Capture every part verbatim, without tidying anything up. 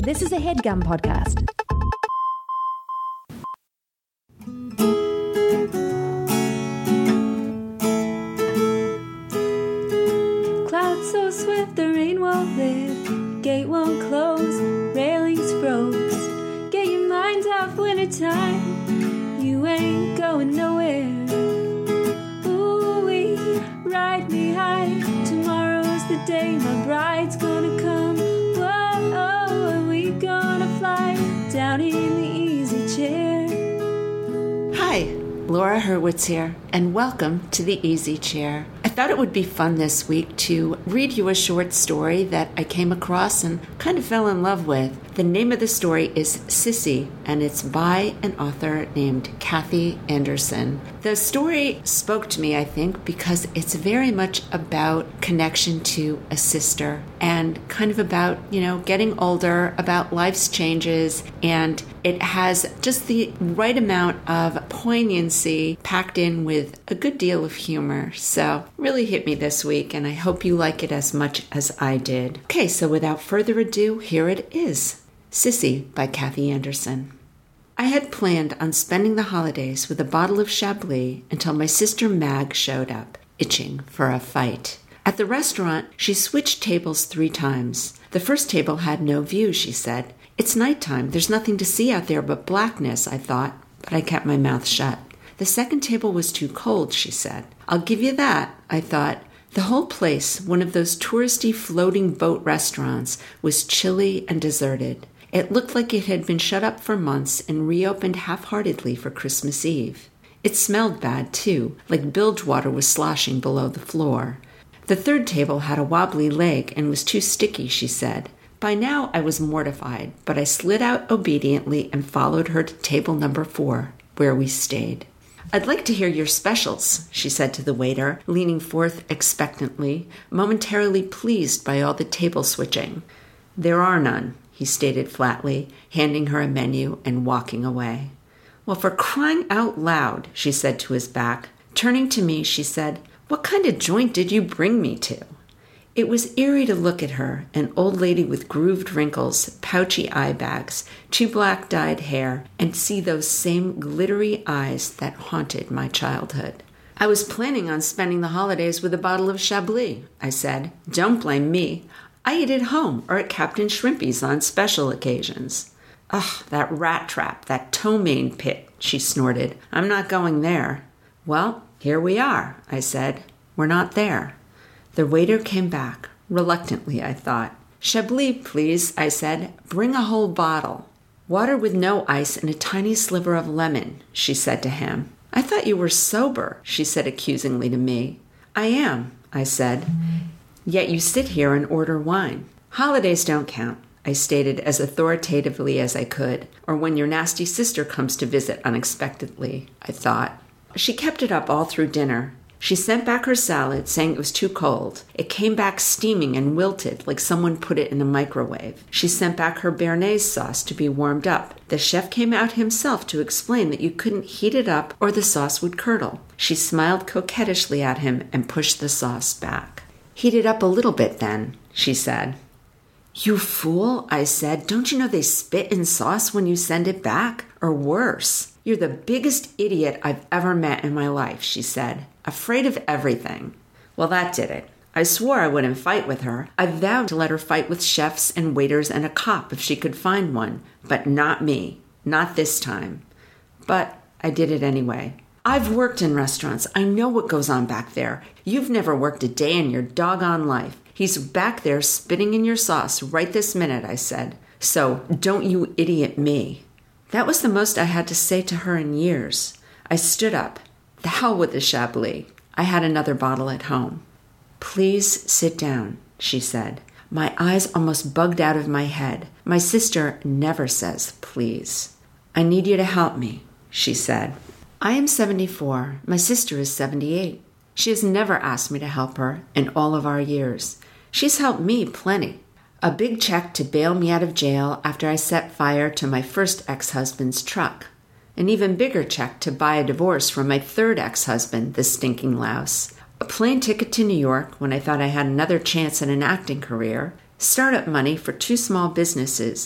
This is a HeadGum podcast. Clouds so swift, the rain won't lift, gate won't close, railings froze. Get your mind off wintertime, you ain't going nowhere. Ooh-wee, ride me high, tomorrow's the day my bride's gonna come. Whoa, are we gonna fly down in the easy chair? Hi, Laura Hurwitz here, and welcome to the Easy Chair. I thought it would be fun this week to read you a short story that I came across and kind of fell in love with. The name of the story is Sissy, and it's by an author named Kathy Anderson. The story spoke to me, I think, because it's very much about connection to a sister and kind of about, you know, getting older, about life's changes, and it has just the right amount of poignancy packed in with a good deal of humor. So really hit me this week, and I hope you like it as much as I did. Okay, so without further ado, here it is. Sissy by Kathy Anderson. I had planned on spending the holidays with a bottle of Chablis until my sister Mag showed up, itching for a fight. At the restaurant, she switched tables three times. The first table had no view, she said. It's nighttime. There's nothing to see out there but blackness, I thought, but I kept my mouth shut. The second table was too cold, she said. I'll give you that, I thought. The whole place, one of those touristy floating boat restaurants, was chilly and deserted. It looked like it had been shut up for months and reopened half-heartedly for Christmas Eve. It smelled bad, too, like bilge water was sloshing below the floor. The third table had a wobbly leg and was too sticky, she said. By now I was mortified, but I slid out obediently and followed her to table number four, where we stayed. I'd like to hear your specials, she said to the waiter, leaning forth expectantly, momentarily pleased by all the table switching. There are none, he stated flatly, handing her a menu and walking away. Well, for crying out loud, she said to his back. Turning to me, she said, what kind of joint did you bring me to? It was eerie to look at her, an old lady with grooved wrinkles, pouchy eye bags, too black-dyed hair, and see those same glittery eyes that haunted my childhood. I was planning on spending the holidays with a bottle of Chablis, I said. Don't blame me. I eat at home or at Captain Shrimpy's on special occasions. Ugh, that rat trap, that ptomaine pit, she snorted. I'm not going there. Well, here we are, I said. We're not there. The waiter came back, reluctantly, I thought. Chablis, please, I said. Bring a whole bottle. Water with no ice and a tiny sliver of lemon, she said to him. I thought you were sober, she said accusingly to me. I am, I said. Yet you sit here and order wine. Holidays don't count, I stated as authoritatively as I could, or when your nasty sister comes to visit unexpectedly, I thought. She kept it up all through dinner. She sent back her salad, saying it was too cold. It came back steaming and wilted, like someone put it in a microwave. She sent back her béarnaise sauce to be warmed up. The chef came out himself to explain that you couldn't heat it up or the sauce would curdle. She smiled coquettishly at him and pushed the sauce back. Heat it up a little bit then, she said. You fool, I said. Don't you know they spit in sauce when you send it back? Or worse. You're the biggest idiot I've ever met in my life, she said. Afraid of everything. Well, that did it. I swore I wouldn't fight with her. I vowed to let her fight with chefs and waiters and a cop if she could find one. But not me. Not this time. But I did it anyway. I've worked in restaurants. I know what goes on back there. You've never worked a day in your doggone life. He's back there spitting in your sauce right this minute, I said. So don't you idiot me. That was the most I had to say to her in years. I stood up. The hell with the Chablis. I had another bottle at home. Please sit down, she said. My eyes almost bugged out of my head. My sister never says please. I need you to help me, she said. I am seventy-four. My sister is seventy-eight. She has never asked me to help her in all of our years. She's helped me plenty. A big check to bail me out of jail after I set fire to my first ex-husband's truck. An even bigger check to buy a divorce from my third ex-husband, the stinking louse. A plane ticket to New York when I thought I had another chance at an acting career. Startup money for two small businesses.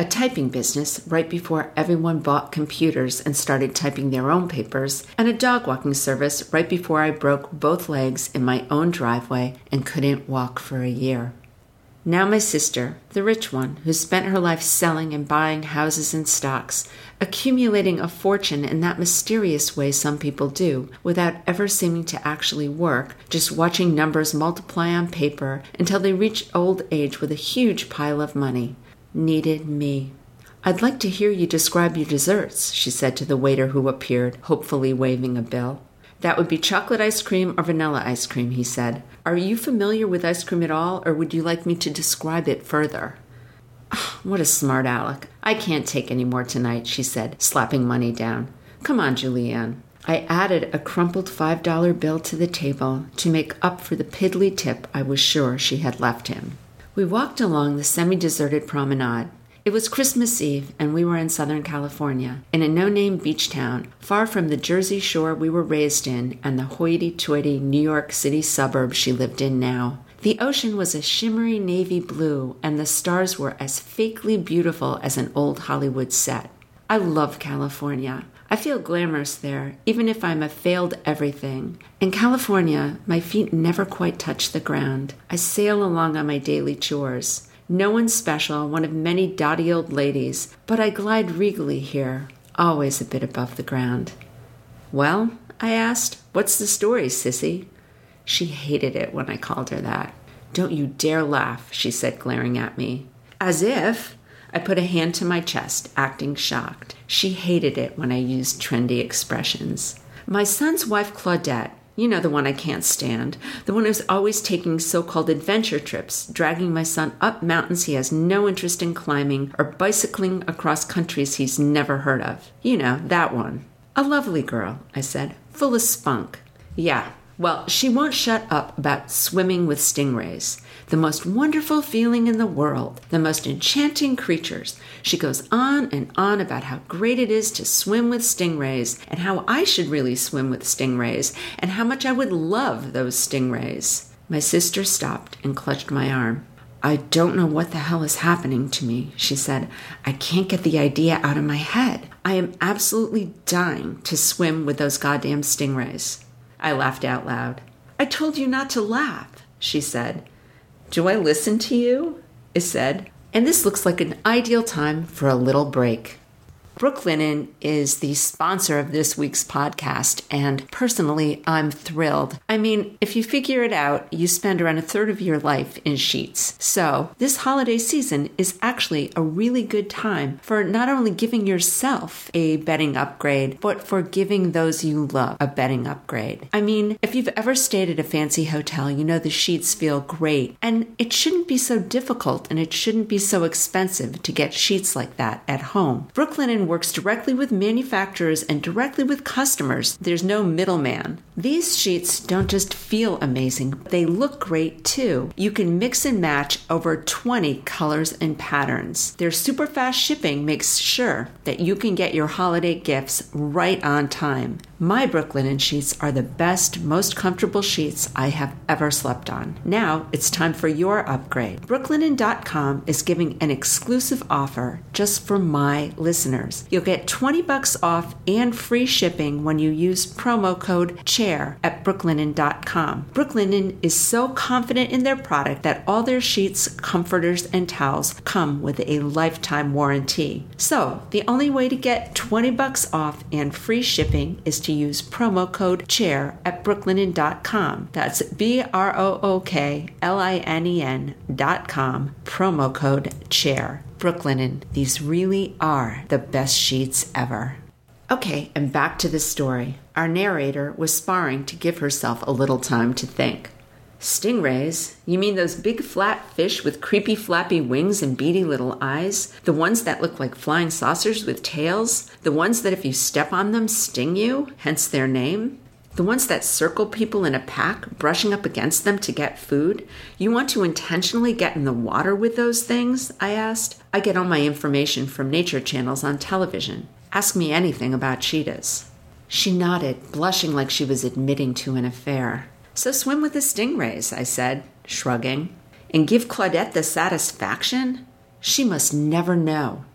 a typing business right before everyone bought computers and started typing their own papers, and a dog walking service right before I broke both legs in my own driveway and couldn't walk for a year. Now my sister, the rich one, who spent her life selling and buying houses and stocks, accumulating a fortune in that mysterious way some people do, without ever seeming to actually work, just watching numbers multiply on paper until they reach old age with a huge pile of money, needed me. "I'd like to hear you describe your desserts," she said to the waiter who appeared, hopefully waving a bill. "That would be chocolate ice cream or vanilla ice cream," he said. "Are you familiar with ice cream at all, or would you like me to describe it further?" Oh, what a smart aleck. "I can't take any more tonight," she said, slapping money down. "Come on, Julianne." I added a crumpled five dollar bill to the table to make up for the piddly tip I was sure she had left him. We walked along the semi-deserted promenade. It was Christmas Eve, and we were in Southern California, in a no-name beach town, far from the Jersey Shore we were raised in and the hoity-toity New York City suburb she lived in now. The ocean was a shimmery navy blue, and the stars were as fakely beautiful as an old Hollywood set. I love California. I feel glamorous there, even if I'm a failed everything. In California, my feet never quite touch the ground. I sail along on my daily chores. No one special, one of many dotty old ladies, but I glide regally here, always a bit above the ground. "Well," I asked, "what's the story, sissy?" She hated it when I called her that. "Don't you dare laugh," she said, glaring at me. "As if—" I put a hand to my chest, acting shocked. She hated it when I used trendy expressions. "My son's wife, Claudette, you know, the one I can't stand, the one who's always taking so-called adventure trips, dragging my son up mountains he has no interest in climbing or bicycling across countries he's never heard of. You know, that one. A lovely girl," I said, "full of spunk. Yeah, well, she won't shut up about swimming with stingrays. The most wonderful feeling in the world, the most enchanting creatures. She goes on and on about how great it is to swim with stingrays, and how I should really swim with stingrays, and how much I would love those stingrays." My sister stopped and clutched my arm. "I don't know what the hell is happening to me," she said. "I can't get the idea out of my head. I am absolutely dying to swim with those goddamn stingrays." I laughed out loud. "I told you not to laugh," she said. "Do I listen to you?" I said. And this looks like an ideal time for a little break. Brooklinen is the sponsor of this week's podcast, and personally, I'm thrilled. I mean, if you figure it out, you spend around a third of your life in sheets. So this holiday season is actually a really good time for not only giving yourself a bedding upgrade, but for giving those you love a bedding upgrade. I mean, if you've ever stayed at a fancy hotel, you know the sheets feel great, and it shouldn't be so difficult and it shouldn't be so expensive to get sheets like that at home. Brooklinen works directly with manufacturers and directly with customers. There's no middleman. These sheets don't just feel amazing, they look great too. You can mix and match over twenty colors and patterns. Their super fast shipping makes sure that you can get your holiday gifts right on time. My Brooklinen sheets are the best, most comfortable sheets I have ever slept on. Now it's time for your upgrade. Brooklinen dot com is giving an exclusive offer just for my listeners. You'll get twenty bucks off and free shipping when you use promo code CHAIR at Brooklinen dot com. Brooklinen is so confident in their product that all their sheets, comforters, and towels come with a lifetime warranty. So the only way to get twenty bucks off and free shipping is to use promo code CHAIR at Brooklinen dot com. That's B R O O K L I N E N dot com, promo code CHAIR. Brooklinen, these really are the best sheets ever. Okay, and back to the story. Our narrator was sparring to give herself a little time to think. Stingrays? You mean those big flat fish with creepy flappy wings and beady little eyes? The ones that look like flying saucers with tails? The ones that if you step on them sting you, hence their name? The ones that circle people in a pack, brushing up against them to get food? You want to intentionally get in the water with those things? I asked. I get all my information from nature channels on television. Ask me anything about cheetahs. She nodded, blushing like she was admitting to an affair. So swim with the stingrays, I said, shrugging. And give Claudette the satisfaction? She must never know.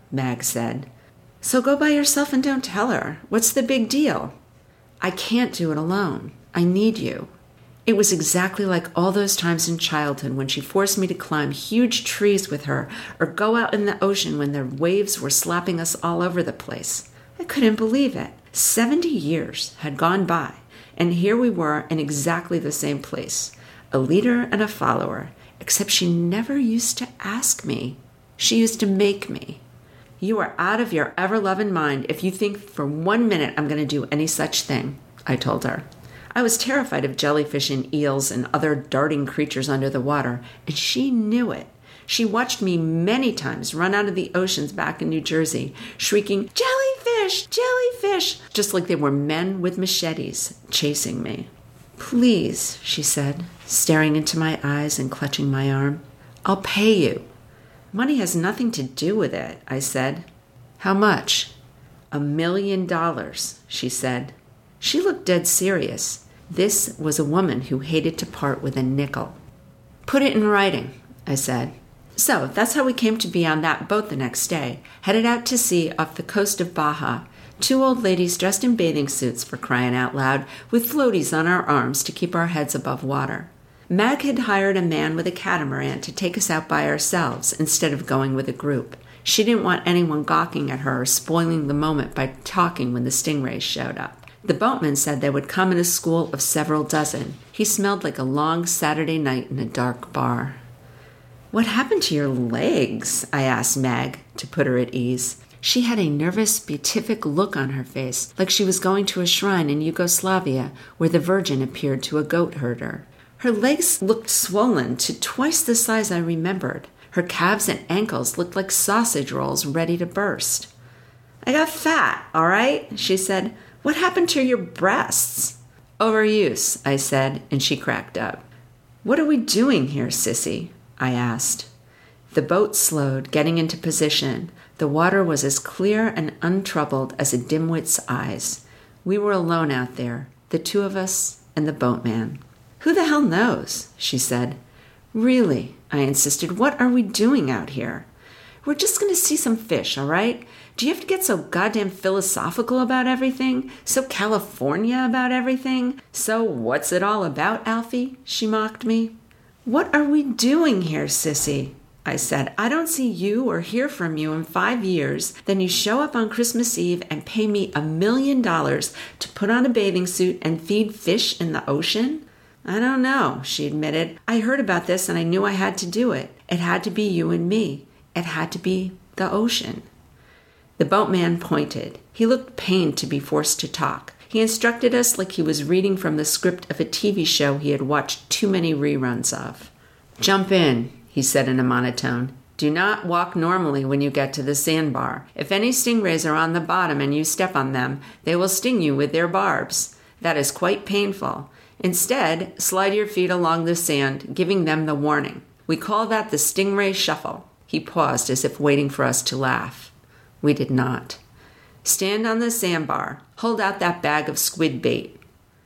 Mag said. So go by yourself and don't tell her. What's the big deal? I can't do it alone. I need you. It was exactly like all those times in childhood when she forced me to climb huge trees with her or go out in the ocean when the waves were slapping us all over the place. I couldn't believe it. Seventy years had gone by, and here we were in exactly the same place, a leader and a follower, except she never used to ask me. She used to make me. You are out of your ever-loving mind if you think for one minute I'm going to do any such thing, I told her. I was terrified of jellyfish and eels and other darting creatures under the water, and she knew it. She watched me many times run out of the oceans back in New Jersey, shrieking, "Jellyfish! Jellyfish!" just like they were men with machetes chasing me. "Please," she said, staring into my eyes and clutching my arm. "I'll pay you." "Money has nothing to do with it," I said. "How much?" "A million dollars," she said. She looked dead serious. This was a woman who hated to part with a nickel. "Put it in writing," I said. So that's how we came to be on that boat the next day, headed out to sea off the coast of Baja. Two old ladies dressed in bathing suits, for crying out loud, with floaties on our arms to keep our heads above water. Mag had hired a man with a catamaran to take us out by ourselves instead of going with a group. She didn't want anyone gawking at her or spoiling the moment by talking when the stingrays showed up. The boatman said they would come in a school of several dozen. He smelled like a long Saturday night in a dark bar. "What happened to your legs?" I asked Mag, to put her at ease. She had a nervous, beatific look on her face, like she was going to a shrine in Yugoslavia where the Virgin appeared to a goat herder. Her legs looked swollen to twice the size I remembered. Her calves and ankles looked like sausage rolls ready to burst. "I got fat, all right," she said. "What happened to your breasts?" "Overuse," I said, and she cracked up. "What are we doing here, sissy?" I asked. The boat slowed, getting into position. The water was as clear and untroubled as a dimwit's eyes. We were alone out there, the two of us and the boatman. "Who the hell knows?" she said. "Really," I insisted, "what are we doing out here?" "We're just going to see some fish, all right? Do you have to get so goddamn philosophical about everything? So California about everything? So what's it all about, Alfie?" she mocked me. "What are we doing here, sissy?" I said. "I don't see you or hear from you in five years. Then you show up on Christmas Eve and pay me a million dollars to put on a bathing suit and feed fish in the ocean?" "I don't know," she admitted. "I heard about this and I knew I had to do it. It had to be you and me. It had to be the ocean." The boatman pointed. He looked pained to be forced to talk. He instructed us like he was reading from the script of a T V show he had watched too many reruns of. "Jump in," he said in a monotone. "Do not walk normally when you get to the sandbar. If any stingrays are on the bottom and you step on them, they will sting you with their barbs. That is quite painful. Instead, slide your feet along the sand, giving them the warning. We call that the stingray shuffle." He paused as if waiting for us to laugh. We did not. "Stand on the sandbar. Hold out that bag of squid bait."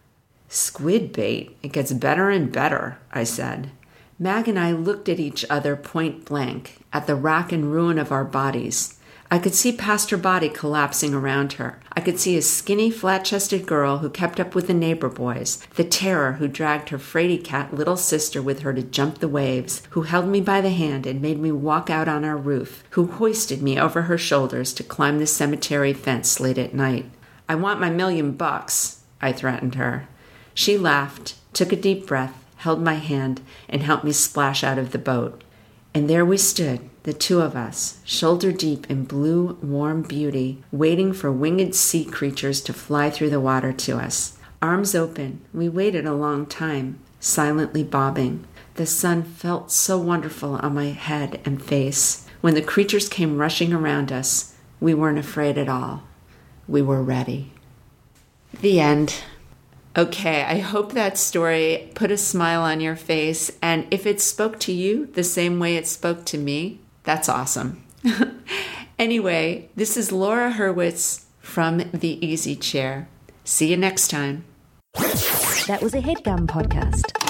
"Squid bait? It gets better and better," I said. Mag and I looked at each other point blank, at the rack and ruin of our bodies. I could see past her body collapsing around her. I could see a skinny, flat-chested girl who kept up with the neighbor boys, the terror who dragged her fraidy cat little sister with her to jump the waves, who held me by the hand and made me walk out on our roof, who hoisted me over her shoulders to climb the cemetery fence late at night. "I want my million bucks," I threatened her. She laughed, took a deep breath, held my hand, and helped me splash out of the boat. And there we stood, the two of us, shoulder deep in blue, warm beauty, waiting for winged sea creatures to fly through the water to us. Arms open, we waited a long time, silently bobbing. The sun felt so wonderful on my head and face. When the creatures came rushing around us, we weren't afraid at all. We were ready. The end. Okay, I hope that story put a smile on your face, and if it spoke to you the same way it spoke to me, that's awesome. Anyway, this is Laura Hurwitz from The Easy Chair. See you next time. That was a HeadGum podcast.